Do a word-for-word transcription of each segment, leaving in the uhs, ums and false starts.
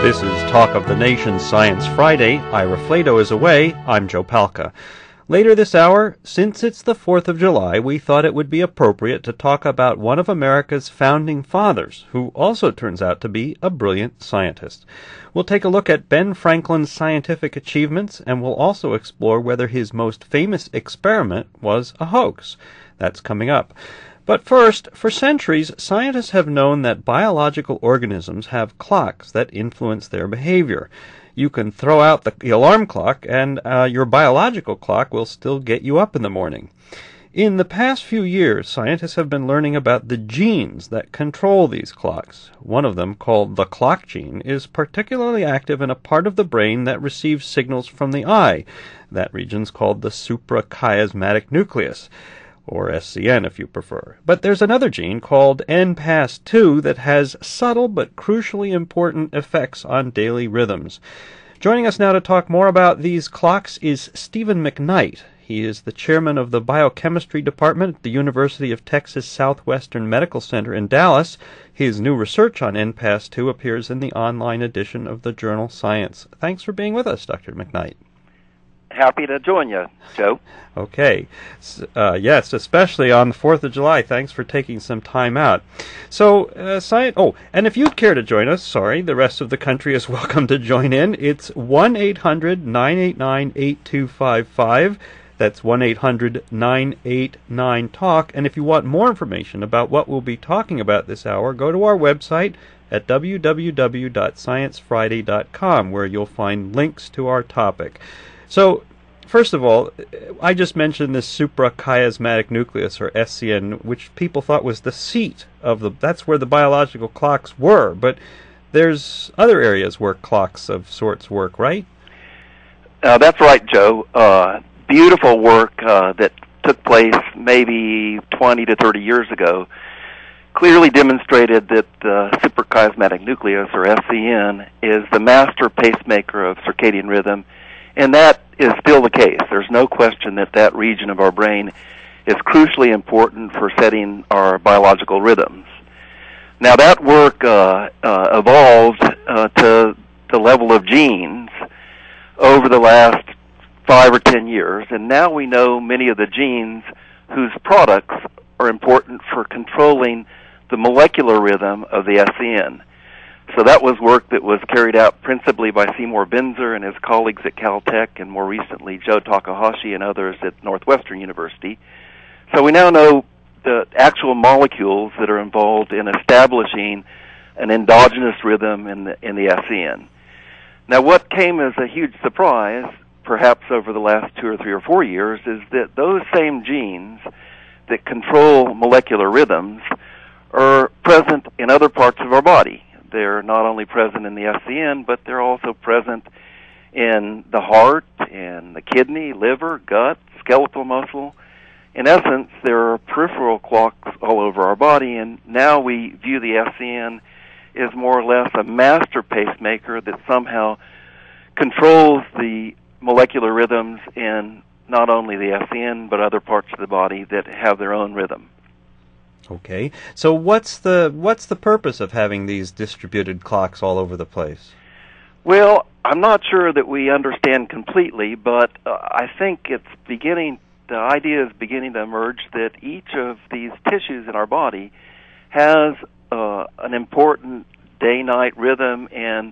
This is Talk of the Nation Science Friday. Ira Flato is away. I'm Joe Palca. Later this hour, since it's the fourth of July, we thought it would be appropriate to talk about one of America's founding fathers, who also turns out to be a brilliant scientist. We'll take a look at Ben Franklin's scientific achievements, and we'll also explore whether his most famous experiment was a hoax. That's coming up. But first, for centuries, scientists have known that biological organisms have clocks that influence their behavior. You can throw out the alarm clock, and uh, your biological clock will still get you up in the morning. In the past few years, scientists have been learning about the genes that control these clocks. One of them, called the clock gene, is particularly active in a part of the brain that receives signals from the eye. That region's called the suprachiasmatic nucleus, or S C N if you prefer. But there's another gene called N P A S two that has subtle but crucially important effects on daily rhythms. Joining us now to talk more about these clocks is Stephen McKnight. He is the chairman of the biochemistry department at the University of Texas Southwestern Medical Center in Dallas. His new research on N P A S two appears in the online edition of the journal Science. Thanks for being with us, Doctor McKnight. Happy to join you, Joe. Okay. Uh, yes, especially on the fourth of July. Thanks for taking some time out. So, uh, science, oh, and if you'd care to join us, sorry, the rest of the country is welcome to join in. It's one eight hundred nine eight nine eight two five five. That's one eight hundred nine eight nine talk. And if you want more information about what we'll be talking about this hour, go to our website at w w w dot science friday dot com, where you'll find links to our topic. So, first of all, I just mentioned this suprachiasmatic nucleus, or S C N, which people thought was the seat of the, that's where the biological clocks were, but there's other areas where clocks of sorts work, right? Uh, that's right, Joe. Uh, beautiful work uh, that took place maybe twenty to thirty years ago clearly demonstrated that the suprachiasmatic nucleus, or S C N, is the master pacemaker of circadian rhythm. And that is still the case. There's no question that that region of our brain is crucially important for setting our biological rhythms. Now, that work uh, uh, evolved uh, to the level of genes over the last five or ten years, and now we know many of the genes whose products are important for controlling the molecular rhythm of the S C N. So that was work that was carried out principally by Seymour Benzer and his colleagues at Caltech, and more recently Joe Takahashi and others at Northwestern University. So we now know the actual molecules that are involved in establishing an endogenous rhythm in the, in the S C N. Now, what came as a huge surprise, perhaps over the last two or three or four years, is that those same genes that control molecular rhythms are present in other parts of our body. They're not only present in the S C N, but they're also present in the heart, in the kidney, liver, gut, skeletal muscle. In essence, there are peripheral clocks all over our body, and now we view the S C N as more or less a master pacemaker that somehow controls the molecular rhythms in not only the S C N, but other parts of the body that have their own rhythm. Okay, so what's the what's the purpose of having these distributed clocks all over the place? Well, I'm not sure that we understand completely, but uh, I think it's beginning, the idea is beginning to emerge that each of these tissues in our body has uh, an important day-night rhythm and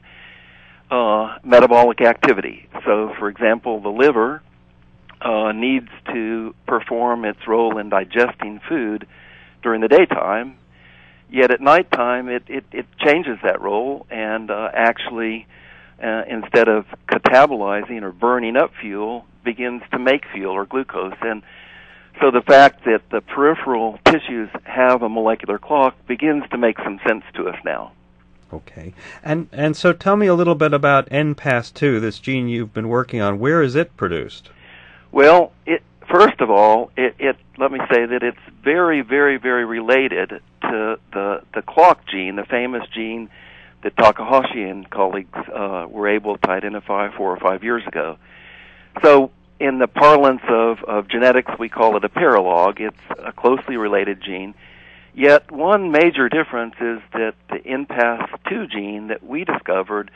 uh, metabolic activity. So, for example, the liver uh, needs to perform its role in digesting food during the daytime, yet at nighttime it, it, it changes that role and uh, actually, uh, instead of catabolizing or burning up fuel, begins to make fuel or glucose. And so the fact that the peripheral tissues have a molecular clock begins to make some sense to us now. Okay. And and so tell me a little bit about N P A S two, this gene you've been working on. Where is it produced? Well, it First of all, it, it let me say that it's very, very, very related to the the clock gene, the famous gene that Takahashi and colleagues uh, were able to identify four or five years ago. So, in the parlance of, of genetics, we call it a paralog. It's a closely related gene. Yet, one major difference is that the N P A S two gene that we discovered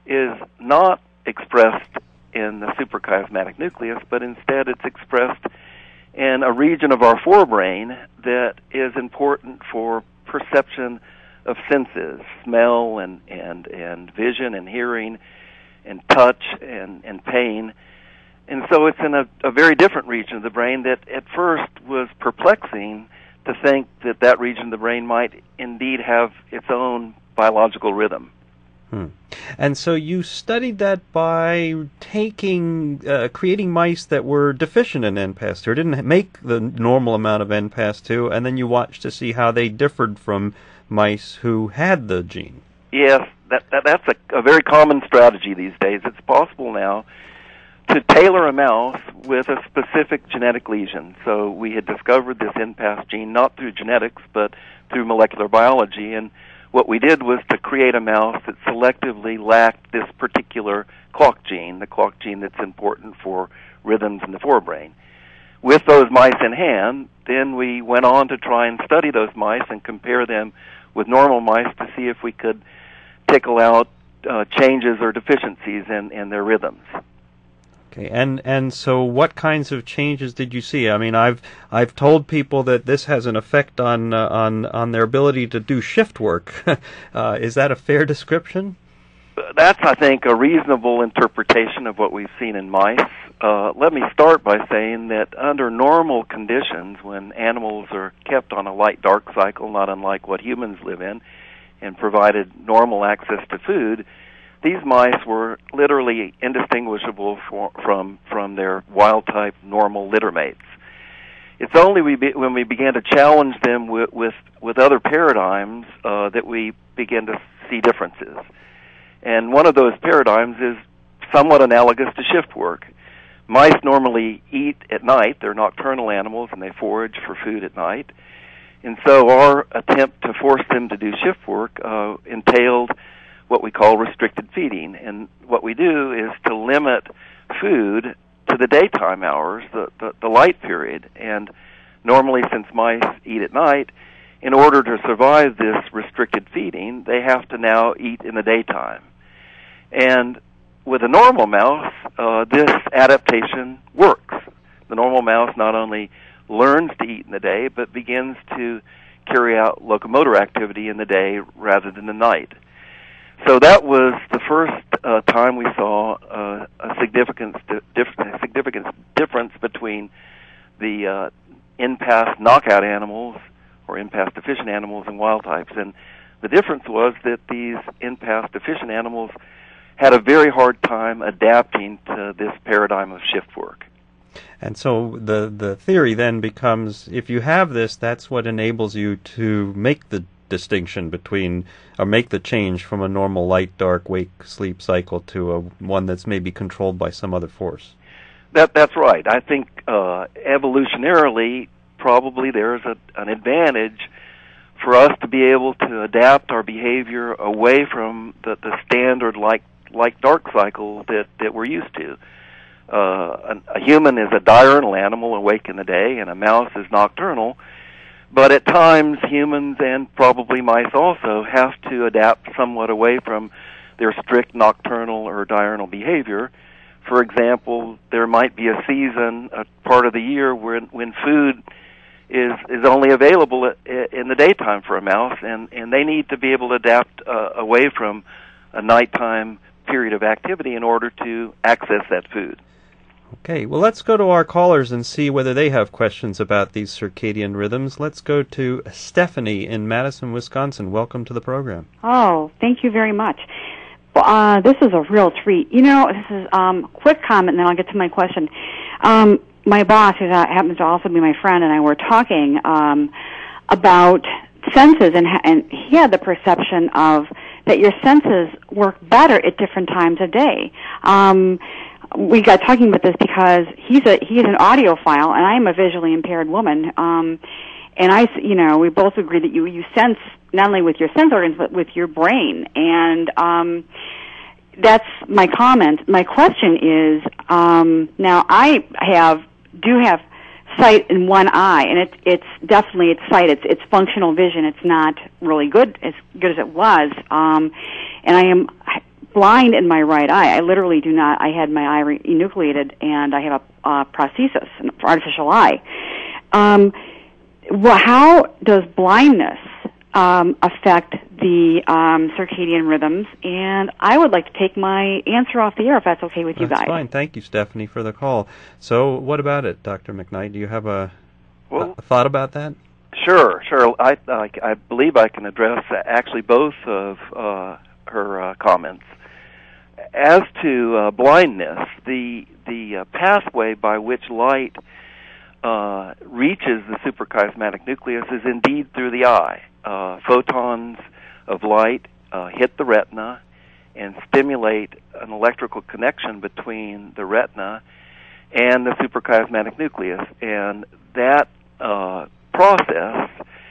is not expressed in the suprachiasmatic nucleus, but instead it's expressed in a region of our forebrain that is important for perception of senses, smell and, and, and vision and hearing and touch and, and pain. And so it's in a, a very different region of the brain that at first was perplexing to think that that region of the brain might indeed have its own biological rhythm. Hmm. And so you studied that by taking, uh, creating mice that were deficient in N P A S two, or didn't make the normal amount of N P A S two, and then you watched to see how they differed from mice who had the gene. Yes, that, that that's a, a very common strategy these days. It's possible now to tailor a mouse with a specific genetic lesion. So we had discovered this N P A S gene not through genetics, but through molecular biology, and what we did was to create a mouse that selectively lacked this particular clock gene, the clock gene that's important for rhythms in the forebrain. With those mice in hand, then we went on to try and study those mice and compare them with normal mice to see if we could tickle out uh, changes or deficiencies in, in their rhythms. Okay, and and so what kinds of changes did you see? I mean, I've I've told people that this has an effect on uh, on on their ability to do shift work. uh, is that a fair description? That's, I think, a reasonable interpretation of what we've seen in mice. Uh, let me start by saying that under normal conditions, when animals are kept on a light-dark cycle, not unlike what humans live in, and provided normal access to food, these mice were literally indistinguishable for, from from their wild-type normal litter mates. It's only we be, when we began to challenge them with with, with other paradigms uh, that we began to see differences. And one of those paradigms is somewhat analogous to shift work. Mice normally eat at night. They're nocturnal animals, and they forage for food at night. And so our attempt to force them to do shift work uh, entailed what we call restricted feeding. And what we do is to limit food to the daytime hours, the, the, the light period. And normally, since mice eat at night, in order to survive this restricted feeding, they have to now eat in the daytime. And with a normal mouse, uh, this adaptation works. The normal mouse not only learns to eat in the day, but begins to carry out locomotor activity in the day rather than the night. So that was the first uh, time we saw uh, a significant, dif- significant difference between the uh, N P A S knockout animals or N P A S deficient animals and wild types. And the difference was that these N P A S deficient animals had a very hard time adapting to this paradigm of shift work. And so the the theory then becomes, if you have this, that's what enables you to make the distinction between, or make the change from a normal light, dark, wake, sleep cycle to a one that's maybe controlled by some other force. That that's right. I think uh, evolutionarily, probably there's a, an advantage for us to be able to adapt our behavior away from the, the standard light, light, dark cycle that, that we're used to. Uh, a, a human is a diurnal animal, awake in the day, and a mouse is nocturnal. But at times, humans and probably mice also have to adapt somewhat away from their strict nocturnal or diurnal behavior. For example, there might be a season, a part of the year, when when food is is only available in the daytime for a mouse, and, and they need to be able to adapt uh, away from a nighttime period of activity in order to access that food. Okay, well, let's go to our callers and see whether they have questions about these circadian rhythms. Let's go to Stephanie in Madison, Wisconsin. Welcome to the program. Oh, thank you very much. Uh, this is a real treat. You know, this is a um, quick comment, and then I'll get to my question. Um, my boss, who happens to also be my friend, and I were talking um, about senses, and, and he had the perception of that your senses work better at different times of day. Um, we got talking about this because he's a he's an audiophile, and I am a visually impaired woman. Um, and I, you know, we both agree that you you sense not only with your sense organs but with your brain, and um, that's my comment. My question is, um, now I have do have sight in one eye, and it, it's definitely it's sight. It's it's functional vision. It's not really good as good as it was, um, and I am blind in my right eye. I literally do not. I had my eye re- enucleated, and I have a uh, prosthesis, an artificial eye. Um, well, how does blindness um, affect the um, circadian rhythms? And I would like to take my answer off the air if that's okay with you That's guys. fine. Thank you, Stephanie, for the call. So, what about it, Doctor McKnight? Do you have a, well, a thought about that? Sure, sure. I, I, I believe I can address actually both of uh, her uh, comments. As to uh, blindness, the the uh, pathway by which light uh, reaches the suprachiasmatic nucleus is indeed through the eye. Uh, photons of light uh, hit the retina and stimulate an electrical connection between the retina and the suprachiasmatic nucleus, and that uh, process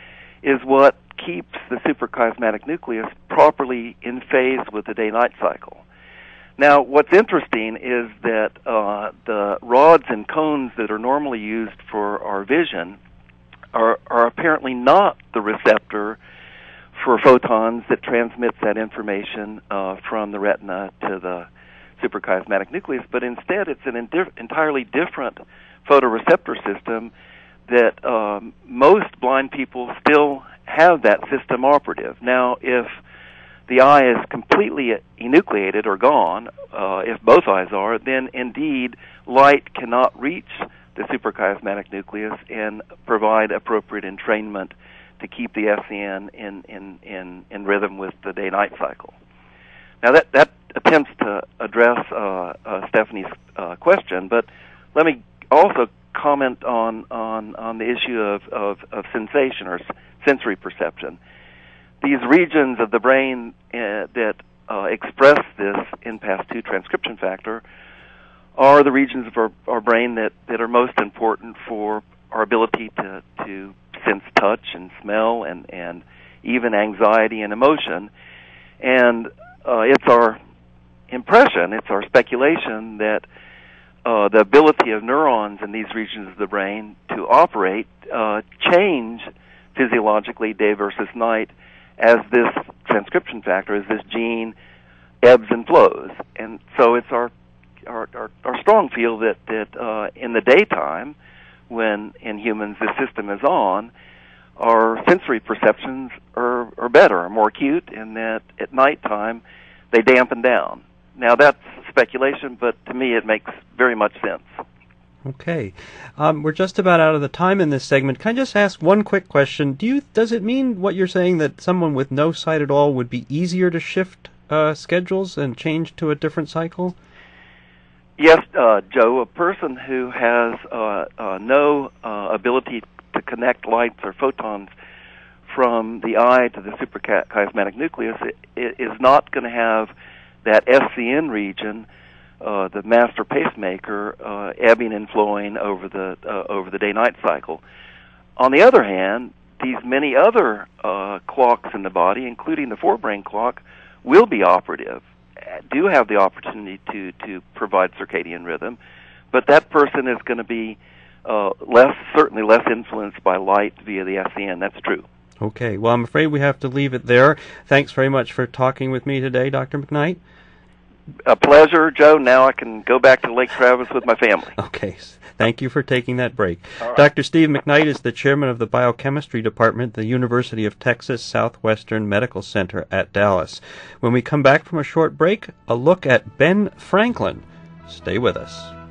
is what keeps the suprachiasmatic nucleus properly in phase with the day-night cycle. Now, what's interesting is that uh, the rods and cones that are normally used for our vision are, are apparently not the receptor for photons that transmits that information uh, from the retina to the suprachiasmatic nucleus, but instead it's an indi- entirely different photoreceptor system that um, most blind people still have that system operative. Now, if the eye is completely enucleated or gone, uh, if both eyes are, then indeed light cannot reach the suprachiasmatic nucleus and provide appropriate entrainment to keep the S C N in, in, in, in rhythm with the day-night cycle. Now, that, that attempts to address uh, uh, Stephanie's uh, question, but let me also comment on, on, on the issue of, of, of sensation or sensory perception. These regions of the brain uh, that uh, express this N P A S two transcription factor are the regions of our, our brain that, that are most important for our ability to, to sense touch and smell and, and even anxiety and emotion. And uh, it's our impression, it's our speculation that uh, the ability of neurons in these regions of the brain to operate uh, change physiologically day versus night as this transcription factor, as this gene ebbs and flows. And so it's our our, our, our strong feel that, that uh, in the daytime, when in humans this system is on, our sensory perceptions are, are better, are more acute, and that at nighttime they dampen down. Now that's speculation, but to me it makes very much sense. Okay. Um, we're just about out of the time in this segment. Can I just ask one quick question? Do you does it mean what you're saying that someone with no sight at all would be easier to shift uh, schedules and change to a different cycle? Yes, uh, Joe. A person who has uh, uh, no uh, ability to connect lights or photons from the eye to the suprachiasmatic nucleus is not going to have that S C N region, uh, the master pacemaker, uh, ebbing and flowing over the uh, over the day-night cycle. On the other hand, these many other uh, clocks in the body, including the forebrain clock, will be operative, do have the opportunity to, to provide circadian rhythm, but that person is going to be uh, less, certainly less influenced by light via the S C N. That's true. Okay. Well, I'm afraid we have to leave it there. Thanks very much for talking with me today, Doctor McKnight. A pleasure, Joe. Now I can go back to Lake Travis with my family. Okay. Thank you for taking that break. Right. Doctor Steve McKnight is the chairman of the biochemistry department at the University of Texas Southwestern Medical Center at Dallas. When we come back from a short break, a look at Ben Franklin. Stay with us.